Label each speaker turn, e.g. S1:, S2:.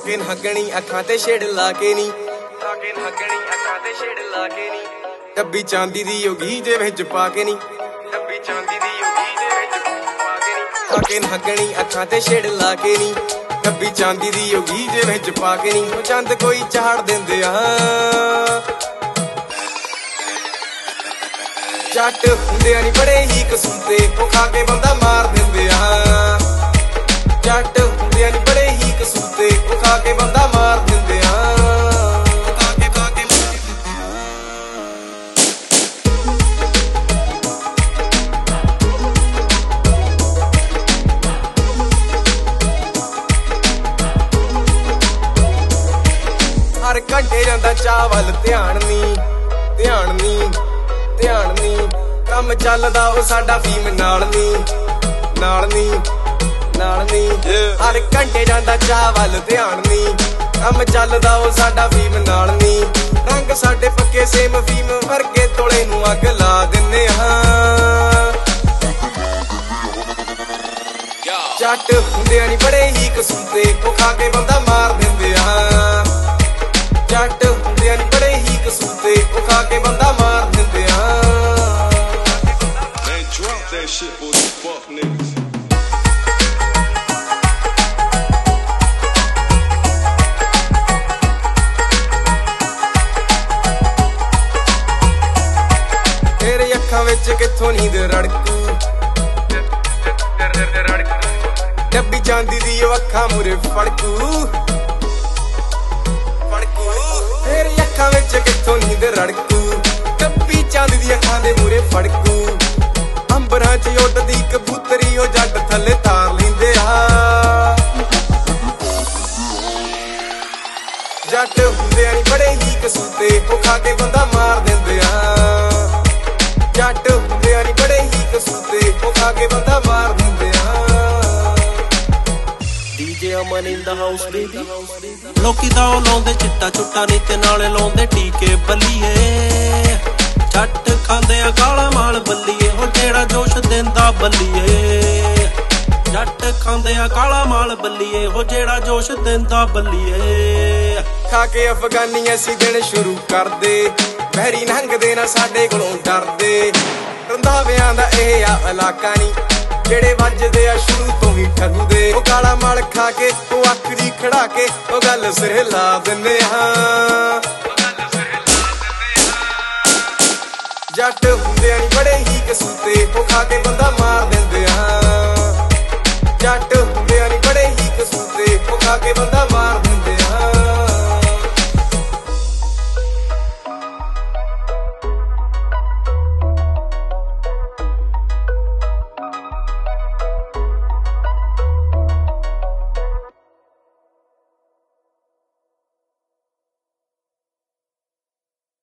S1: ਕੇ ਨਗਣੀ ਅੱਖਾਂ ਤੇ ਛੇੜ ਲਾ ਕੇ ਨੀ, ਕੇ ਨਗਣੀ ਅੱਖਾਂ ਤੇ ਛੇੜ ਲਾ ਕੇ ਨੀ, ਡੱਬੀ ਚਾਂਦੀ ਦੀ ਹੋਗੀ ਜੇ ਵਿੱਚ ਪਾ ਕੇ ਨੀ, ਡੱਬੀ ਚਾਂਦੀ ਦੀ ਹੋਗੀ ਜੇ ਵਿੱਚ ਪਾ ਕੇ ਨੀ, ਕੇ ਨਗਣੀ ਅੱਖਾਂ ਤੇ ਛੇੜ ਲਾ ਕੇ ਨੀ, ਡੱਬੀ ਚਾਂਦੀ ਦੀ ਹੋਗੀ ਜੇ ਵਿੱਚ ਪਾ ਕੇ ਨੀ। ਉਹ ਚੰਦ ਕੋਈ ਚਾੜ ਦਿੰਦੇ ਆ ਜੱਟ ਹੁੰਦਿਆਂ ਨੀ ਬੜੇ ਹੀ ਕਸੂਤੇ, ਉਹ ਖਾ ਕੇ ਬੰਦਾ ਮਾਰ ਦਿੰਦੇ ਆ। ਜੱਟ ਹੁੰਦਿਆਂ ਨੀ ਬੜੇ ਹੀ ਕਸੂਤੇ, ਉਹ ਖਾ ਕੇ ਬੰਦਾ ਮਾਰ ਦਿੰਦੇ ਆ। ਹਰ ਘੰਟੇ ਜਾਂਦਾ ਚਾਹ ਵੱਲ ਧਿਆਨ ਨੀ, ਧਿਆਨ ਨੀ, ਧਿਆਨ ਨੀ, ਕੰਮ ਚੱਲਦਾ ਉਹ ਸਾਡਾ ਫੀਮ ਨਾਲ ਨੀ, ਨਾਲ ਨੀ, ਨਾਲ ਨੀ। ਹਰ ਘੰਟੇ ਜਾਂਦਾ ਚਾਹ ਵੱਲ ਧਿਆਨ ਨੀ, ਕੰਮ ਚੱਲਦਾ ਉਹ ਸਾਡਾ ਫੀਮ ਨਾਲ ਨੀ। ਰੰਗ ਸਾਡੇ ਪੱਕੇ ਸੇਮ ਫੀਮ ਵਰਗੇ, ਤੋਲੇ ਨੂੰ ਅੱਗ ਲਾ ਦਿੰਨੇ ਹਾਂ। ਜੱਟ ਹੁੰਦਿਆਂ ਨੀ ਬੜੇ ਹੀ ਕਸੂਤੇ, ਉਹ ਖਾ ਕੇ ਬੰਦਾ ਮਾਰ ਦਿੰਦੇ ਆ। ਜੱਟ ਹੁੰਦਿਆਂ ਨੀ ਬੜੇ ਹੀ ਕਸੂਤੇ, ਉਹ ਖਾ ਕੇ ਬੰਦਾ ਮਾਰ ਦਿੰਦੇ ਆ। ਤੇਰੇ ਅੱਖਾਂ ਵਿੱਚ ਕਿੱਥੋਂ ਨੀਂਦ ਰੜਕੂ, ਡੱਬੀ ਚਾਂਦੀ ਦੀ ਉਹ ਅੱਖਾਂ ਮੂਰੇ ਫੜਕੂ, ਤੇਰੇ ਅੱਖਾਂ ਵਿੱਚ ਕਿੱਥੋਂ ਨੀਂਦ ਰੜਕੂ, ਡੱਬੀ ਚਾਂਦੀ ਦੀ ਅੱਖਾਂ ਦੇ ਮੂਰੇ ਫੜਕੂ। ਅੰਬਰਾਂ 'ਚ ਉੱਡਦੀ ਕਬੂਤਰੀ, ਉਹ ਜੱਟ ਥੱਲੇ ਤਾਰ ਲੈਂਦੇ ਆ। ਜੱਟ ਹੁੰਦਿਆਂ ਨੀ ਬੜੇ ਹੀ ਕਸੂਤੇ, ਉਹ ਖਾ ਕੇ ਬੰਦਾ ਮਾਰ ਦਿੰਦੇ ਆ। ਜੱਟ ਹੁੰਦਿਆਂ ਨੀ ਬੜੇ ਹੀ ਕਸੂਤੇ, ਉਹ ਖਾ ਕੇ ਬੰਦਾ ਮਾਰ ਦਿੰਦੇ ਆ। DJ Aman in the house baby।
S2: ਲੋਕੀ ਤਾਂ ਉਹ ਲਾਉਂਦੇ ਚਿੱਟਾ ਚੁੱਟਾ ਨੀ, ਤੇ ਨਾਲੇ ਲਾਉਂਦੇ ਟੀਕੇ ਬੱਲੀਏ। ਜੱਟ ਖਾਂਦੇ ਆ ਕਾਲਾ ਮਾਲ ਬੱਲੀਏ, ਉਹ ਜਿਹੜਾ ਜੋਸ਼ ਦਿੰਦਾ ਬੱਲੀਏ। ਜੱਟ ਖਾਂਦੇ ਆ ਕਾਲਾ ਮਾਲ ਬੱਲੀਏ, ਉਹ ਜਿਹੜਾ ਜੋਸ਼ ਦਿੰਦਾ ਬੱਲੀਏ।
S1: ਖਾ ਕੇ ਅਫਗਾਨੀ ਅਸੀਂ ਦਿਨ ਸ਼ੁਰੂ ਕਰਦੇ, ਬਹਿਰੀ ਲੰਘਦੇ ਨਾ ਸਾਡੇ ਕੋਲੋਂ ਡਰਦੇ। ਰੰਧਾਵਿਆਂ ਦਾ ਇਹ ਆ ਇਲਾਕਾ ਨੀ, ਜਿਹੜੇ ਵੱਜਦੇ ਆ ਸ਼ੁਰੂ ਤੋਂ ਹੀ ਠੱਗੂਦੇ। ਉਹ ਕਾਲਾ ਮਾਲ ਖਾ ਕੇ ਉਹ ਅੱਖ ਦੀ ਖੜਾ ਕੇ, ਉਹ ਗੱਲ ਸਿਰੇ ਲਾ ਦਿੰਦੇ ਹਾਂ। ਜੱਟ ਹੁੰਦਿਆਂ ਨੀ ਬੜੇ ਹੀ ਕਸੂਤੇ, ਉਹ ਖਾ ਕੇ ਬੰਦਾ ਮਾਰ ਦਿੰਦੇ ਆ। ਜੱਟ ਹੁੰਦਿਆਂ ਨੀ ਬੜੇ ਹੀ ਕਸੂਤੇ, ਉਹ ਖਾ ਕੇ ਬੰਦਾ